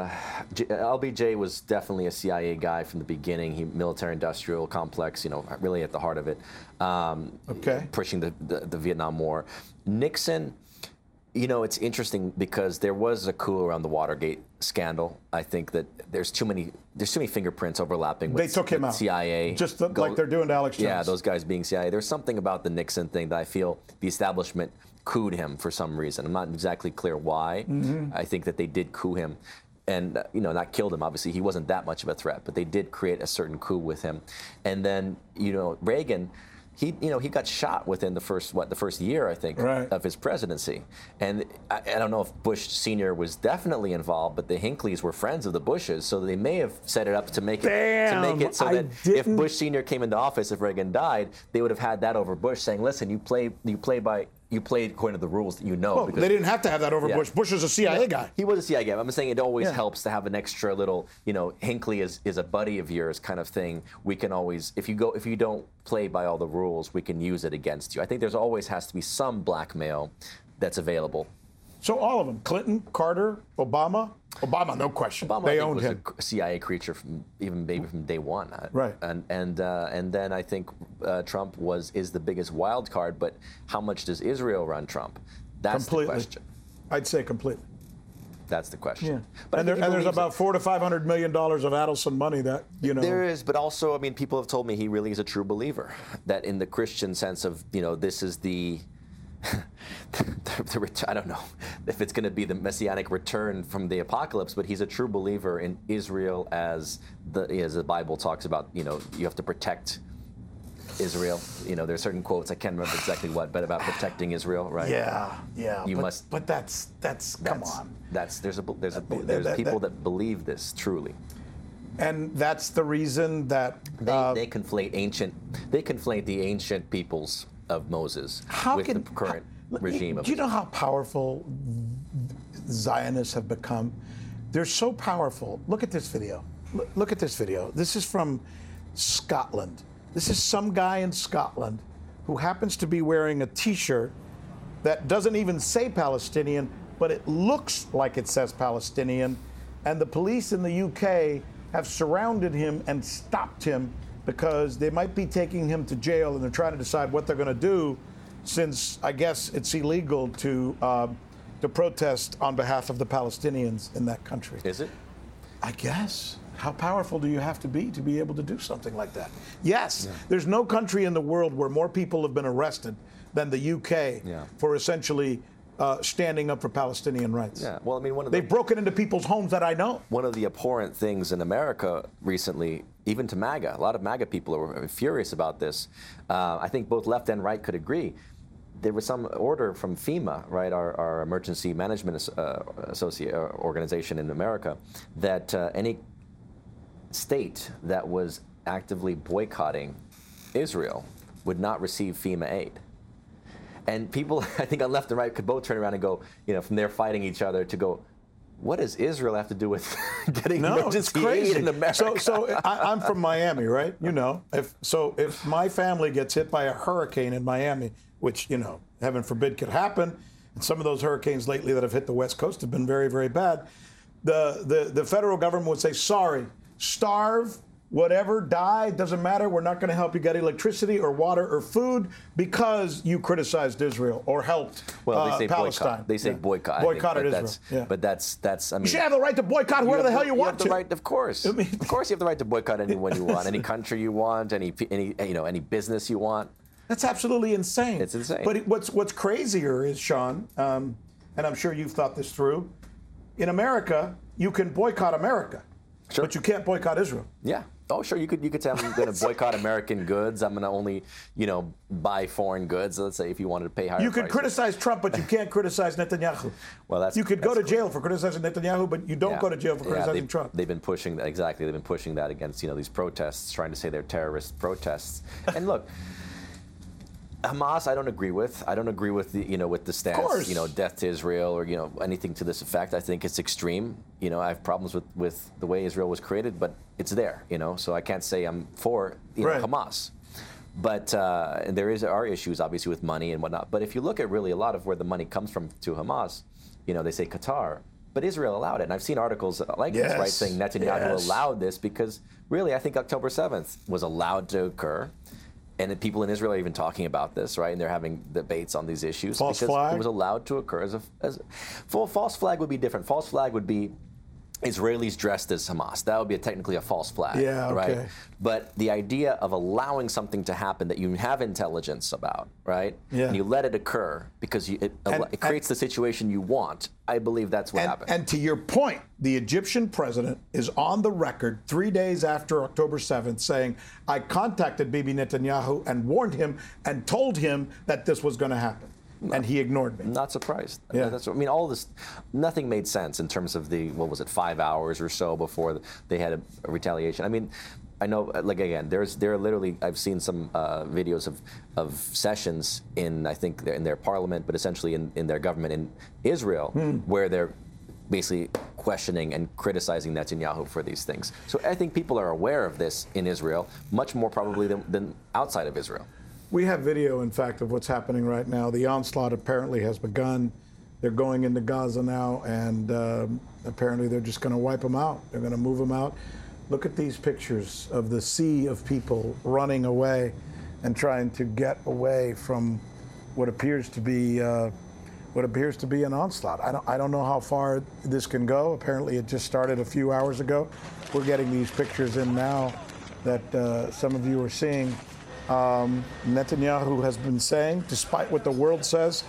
LBJ was definitely a CIA guy from the beginning. Military-industrial complex, really at the heart of it. Pushing the Vietnam War. Nixon, it's interesting because there was a coup around the Watergate scandal. I think that there's too many fingerprints overlapping with, they took him out. CIA. Just like they're doing to Alex Jones. Yeah, those guys being CIA. There's something about the Nixon thing that I feel the establishment couped him for some reason. I'm not exactly clear why. I think that they did coup him. And, not killed him, obviously. He wasn't that much of a threat, but they did create a certain coup with him. And then, Reagan, he got shot within the first year, I think, of his presidency. And I don't know if Bush Sr. was definitely involved, but the Hinckleys were friends of the Bushes, so they may have set it up to make it so that if Bush Sr. came into office, if Reagan died, they would have had that over Bush, saying, "Listen, you played according to the rules that you know." Well, they didn't have to have that over Bush. Bush is a CIA guy. He was a CIA guy. I'm saying it always helps to have an extra little, Hinckley is a buddy of yours kind of thing. We can always, if you don't play by all the rules, we can use it against you. I think there's always has to be some blackmail that's available. So all of them, Clinton, Carter, Obama, no question. Obama, they I think, owned was him. a CIA creature maybe from day one. Right. And then I think Trump is the biggest wild card. But how much does Israel run Trump? That's the question. I'd say completely. That's the question. Yeah. But there's about $400 to $500 million of Adelson money that There is, but also, people have told me he really is a true believer. That in the Christian sense of this is the I don't know if it's going to be the messianic return from the apocalypse, but he's a true believer in Israel as the Bible talks about. You have to protect Israel. There's certain quotes, I can't remember exactly what, but about protecting Israel, right? Yeah. But that's come on. There's people that believe this truly. And that's the reason that they conflate the ancient peoples of Moses with the current regime. Do you know how powerful Zionists have become? They're so powerful. Look at this video. Look at this video. This is from Scotland. This is some guy in Scotland who happens to be wearing a T-shirt that doesn't even say Palestinian, but it looks like it says Palestinian. And the police in the UK have surrounded him and stopped him because they might be taking him to jail, and they're trying to decide what they're going to do, since I guess it's illegal to protest on behalf of the Palestinians in that country. Is it? I guess. How powerful do you have to be able to do something like that? Yes. Yeah. There's no country in the world where more people have been arrested than the UK for essentially standing up for Palestinian rights. Yeah, well, they've broken into people's homes that I know. One of the abhorrent things in America recently, even to MAGA, a lot of MAGA people are furious about this. I think both left and right could agree. There was some order from FEMA, right, our emergency management organization in America, that any state that was actively boycotting Israel would not receive FEMA aid. And people, I think on left and right, could both turn around and go, from there fighting each other to go, what does Israel have to do with getting emergency aid in America? So I'm from Miami, right? If my family gets hit by a hurricane in Miami, which, heaven forbid could happen, and some of those hurricanes lately that have hit the West Coast have been very, very bad, the federal government would say, sorry, starve, whatever, die, doesn't matter. We're not going to help you get electricity or water or food because you criticized Israel or helped they say Palestine. Boycott. They say boycott. Boycotted Israel. But that's. You should have the right to boycott whoever the hell you want to. Right, of course. Of course, you have the right to boycott anyone you want, any country you want, any business you want. That's absolutely insane. It's insane. But what's crazier is, Sean, and I'm sure you've thought this through, in America, you can boycott America, Sure. but you can't boycott Israel. Yeah. Oh, sure. You could say I'm going to boycott American goods. I'm going to only, buy foreign goods. Let's say if you wanted to pay higher You could prices. criticize Trump, but you can't criticize Netanyahu. Well, you could go to jail for criticizing Netanyahu, but you don't go to jail for criticizing Trump. They've been pushing that, exactly. They've been pushing that against these protests, trying to say they're terrorist protests. And look, Hamas, I don't agree with. I don't agree with the stance, death to Israel or anything to this effect. I think it's extreme. I have problems with the way Israel was created, but it's there. So I can't say I'm for Hamas. But there are issues obviously with money and whatnot. But if you look at really a lot of where the money comes from to Hamas, they say Qatar, but Israel allowed it. And I've seen articles like this, right, saying Netanyahu allowed this because really I think October 7th was allowed to occur. And people in Israel are even talking about this, right? And they're having debates on these issues. False because flag? It was allowed to occur false flag would be different. False flag would be Israelis dressed as Hamas. That would be technically a false flag, right? But the idea of allowing something to happen that you have intelligence about, right? Yeah. And you let it occur because it creates the situation you want. I believe that's what happened. And to your point, the Egyptian president is on the record 3 days after October 7th saying, I contacted Bibi Netanyahu and warned him and told him that this was going to happen. And he ignored me. Not surprised. Yeah. All this, nothing made sense in terms of 5 hours or so before they had a retaliation. I know, again, there are literally, I've seen some videos of sessions in their parliament, but essentially in their government in Israel, where they're basically questioning and criticizing Netanyahu for these things. So I think people are aware of this in Israel, much more probably than outside of Israel. We have video, in fact, of what's happening right now. The onslaught apparently has begun. They're going into Gaza now, and apparently they're just going to wipe them out. They're going to move them out. Look at these pictures of the sea of people running away and trying to get away from what appears to be an onslaught. I don't know how far this can go. Apparently, it just started a few hours ago. We're getting these pictures in now that some of you are seeing. Netanyahu has been saying, despite what the world says,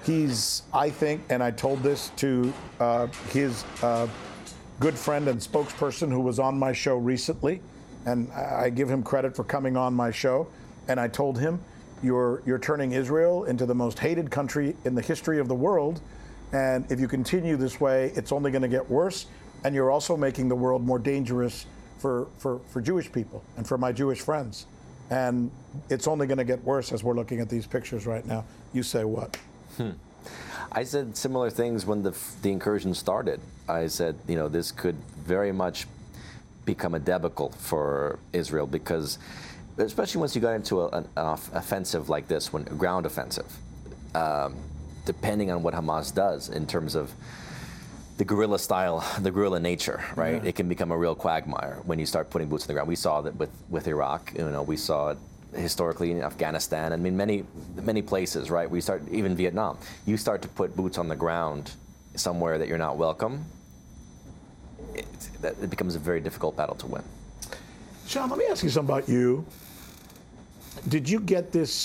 I think, and I told this to his good friend and spokesperson who was on my show recently, and I give him credit for coming on my show, and I told him, you're turning Israel into the most hated country in the history of the world, and if you continue this way, it's only going to get worse, and you're also making the world more dangerous for Jewish people and for my Jewish friends. And it's only going to get worse as we're looking at these pictures right now. You say what? I said similar things when the incursion started. I said, this could very much become a debacle for Israel because, especially once you got into an offensive like this, a ground offensive, depending on what Hamas does in terms of the guerrilla style, the guerrilla nature, right? Yeah. It can become a real quagmire when you start putting boots on the ground. We saw that with Iraq. We saw it historically in Afghanistan. Many places, right? Even Vietnam. You start to put boots on the ground somewhere that you're not welcome. It becomes a very difficult battle to win. Sean, let me ask you something about you. Did you get this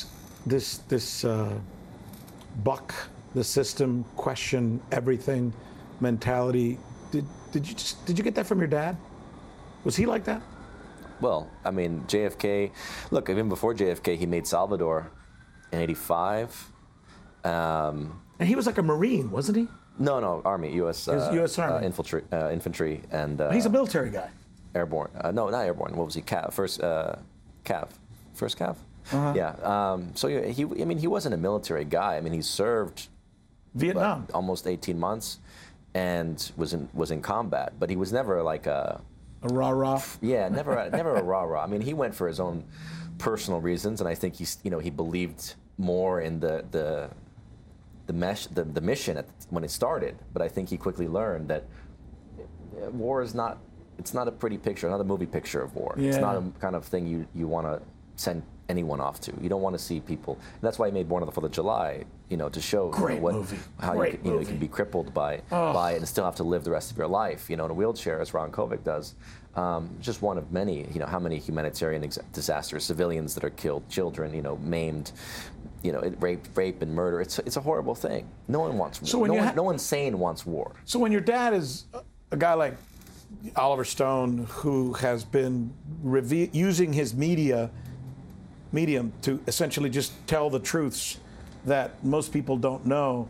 buck the system, question everything mentality? Did you get that from your dad? Was he like that? Well, JFK, look, even before JFK, he made Salvador in '85. And he was like a Marine, wasn't he? No, Army, U.S. U.S. Army. Infantry, and he's a military guy. Airborne. No, not airborne. What was he? Cav. First Cav. Uh-huh. Yeah. So he wasn't a military guy. He served Vietnam almost 18 months, and was in combat. But he was never like a rah-rah. Yeah, never a rah-rah. He went for his own personal reasons, and I think he believed more in the mission when it started. But I think he quickly learned that war is not. It's not a pretty picture, not a movie picture of war. Yeah. It's not a kind of thing you want to send anyone off to. You don't want to see people. And that's why he made Born on the 4th of July, to show Great movie. how Great you movie. can be crippled by it and still have to live the rest of your life, in a wheelchair, as Ron Kovic does. Just one of many, how many humanitarian disasters, civilians that are killed, children, maimed, rape and murder. It's a horrible thing. No one wants war. So no one sane wants war. So when your dad is a guy like Oliver Stone, who has been using his medium to essentially just tell the truths that most people don't know,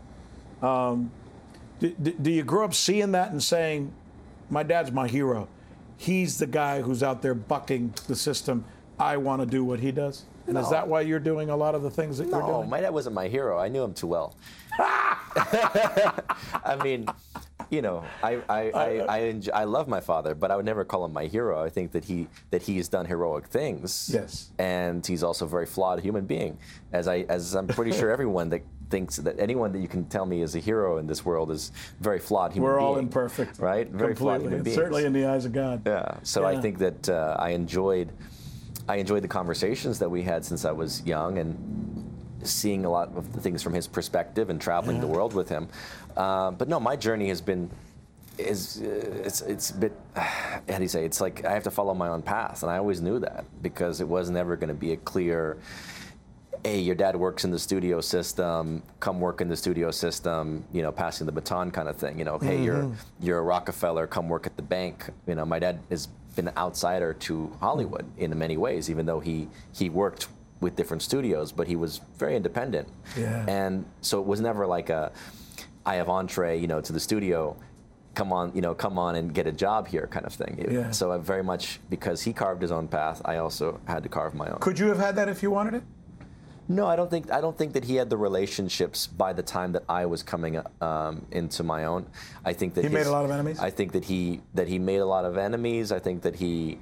do you grow up seeing that and saying, my dad's my hero. He's the guy who's out there bucking the system. I want to do what he does. And is that why you're doing a lot of the things that you're doing? No, my dad wasn't my hero. I knew him too well. I mean, I love my father, but I would never call him my hero. I think that he's done heroic things. Yes. And he's also a very flawed human being, as I'm pretty sure everyone that thinks that anyone that you can tell me is a hero in this world is very flawed human being. We're all imperfect. Right? Very flawed human beings. Certainly in the eyes of God. Yeah. So I think that I enjoyed the conversations that we had since I was young, and seeing a lot of the things from his perspective and traveling the world with him. But no, my journey has been, it's a bit, how do you say, it's like I have to follow my own path, and I always knew that, because it was never going to be a clear, hey, your dad works in the studio system, come work in the studio system, passing the baton kind of thing. Hey, you're a Rockefeller, come work at the bank. My dad has been an outsider to Hollywood in many ways, even though he worked with different studios, but he was very independent. Yeah. And so it was never like I have entree, to the studio, come on and get a job here kind of thing. So I very much, because he carved his own path, I also had to carve my own. Could you have had that if you wanted it? No, I don't think that he had the relationships by the time that I was coming into my own. I think that he made a lot of enemies. I think that he made a lot of enemies. I think that he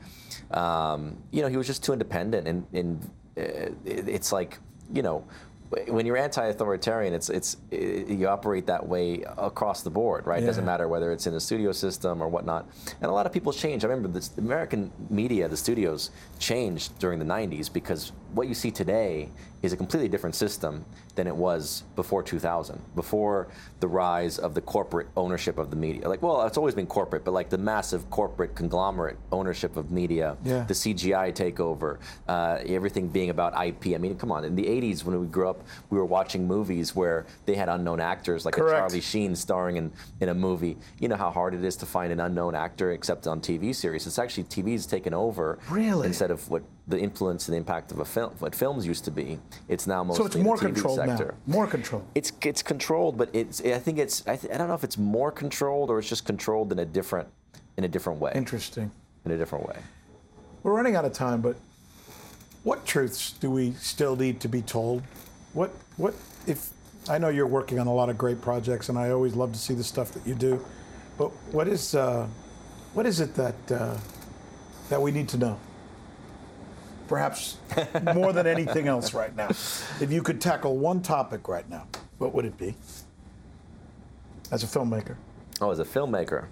was just too independent, and it's like, when you're anti-authoritarian, you operate that way across the board, right? It doesn't matter whether it's in a studio system or whatnot. And a lot of people change. I remember the American media, the studios, changed during the 90s, because what you see today is a completely different system than it was before 2000, before the rise of the corporate ownership of the media. It's always been corporate, but like the massive corporate conglomerate ownership of media, the CGI takeover, everything being about IP. I mean, come on, in the 80s when we grew up, we were watching movies where they had unknown actors, like a Charlie Sheen starring in a movie. You know how hard it is to find an unknown actor, except on TV series. It's actually TV's taken over, instead of what the influence and the impact of a film, what films used to be. It's now mostly so it's more the TV controlled sector. Now. More controlled. It's controlled, but I don't know if it's more controlled or it's just controlled in a different way. Interesting. In a different way. We're running out of time, but what truths do we still need to be told? What if I know you're working on a lot of great projects, and I always love to see the stuff that you do, but what is it that we need to know? Perhaps more than anything else right now. If you could tackle one topic right now, what would it be? As a filmmaker. Oh, as a filmmaker.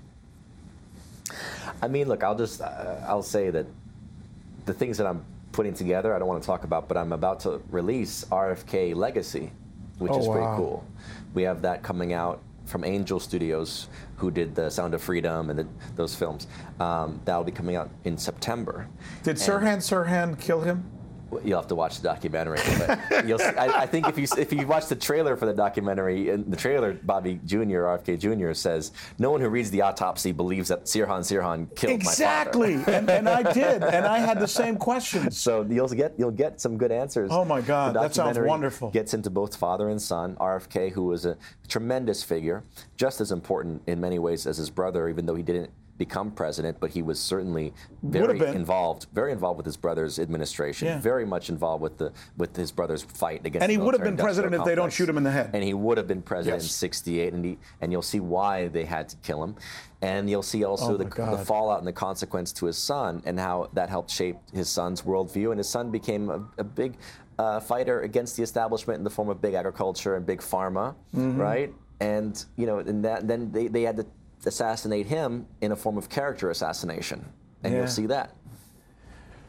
I mean, look, I'll say that the things that I'm putting together, I don't want to talk about, but I'm about to release RFK Legacy, which is pretty cool. We have that coming out from Angel Studios, who did the Sound of Freedom and those films. That'll be coming out in September. Did Sirhan kill him? You'll have to watch the documentary. But you'll see, I think if you watch the trailer for the documentary, in the trailer, Bobby Jr., RFK Jr. says, no one who reads the autopsy believes that Sirhan killed my father. Exactly, and I did, and I had the same questions. So you'll get some good answers. Oh my God, that sounds wonderful. Gets into both father and son. RFK, who was a tremendous figure, just as important in many ways as his brother, even though he didn't become president, but he was certainly very involved with his brother's administration, very much involved with his brother's fight against. And he would have been president if they don't shoot him in the head. And he would have been president in '68, and you'll see why they had to kill him, and you'll see also the fallout and the consequence to his son, and how that helped shape his son's worldview, and his son became a big fighter against the establishment in the form of big agriculture and big pharma, right? And then they had to assassinate him in a form of character assassination, and you'll see that.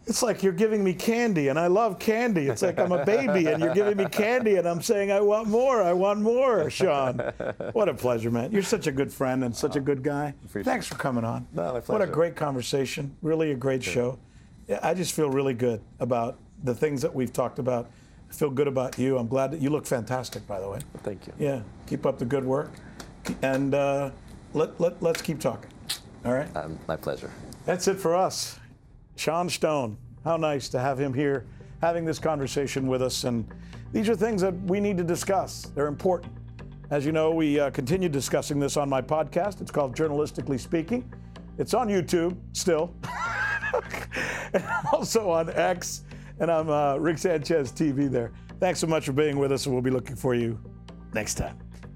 It's like you're giving me candy, and I love candy. It's like I'm a baby, and you're giving me candy, and I'm saying, I want more, Sean. What a pleasure, man. You're such a good friend and such a good guy. Thanks for coming on. No, my what a pleasure. great conversation. Really a great show. Yeah, I just feel really good about the things that we've talked about. I feel good about you. I'm glad that you look fantastic, by the way. Thank you. Yeah, keep up the good work, and let's keep talking. All right? My pleasure. That's it for us. Sean Stone, how nice to have him here, having this conversation with us. And these are things that we need to discuss. They're important. As you know, we continue discussing this on my podcast. It's called Journalistically Speaking. It's on YouTube still, and also on X. And I'm Rick Sanchez TV there. Thanks so much for being with us, and we'll be looking for you next time.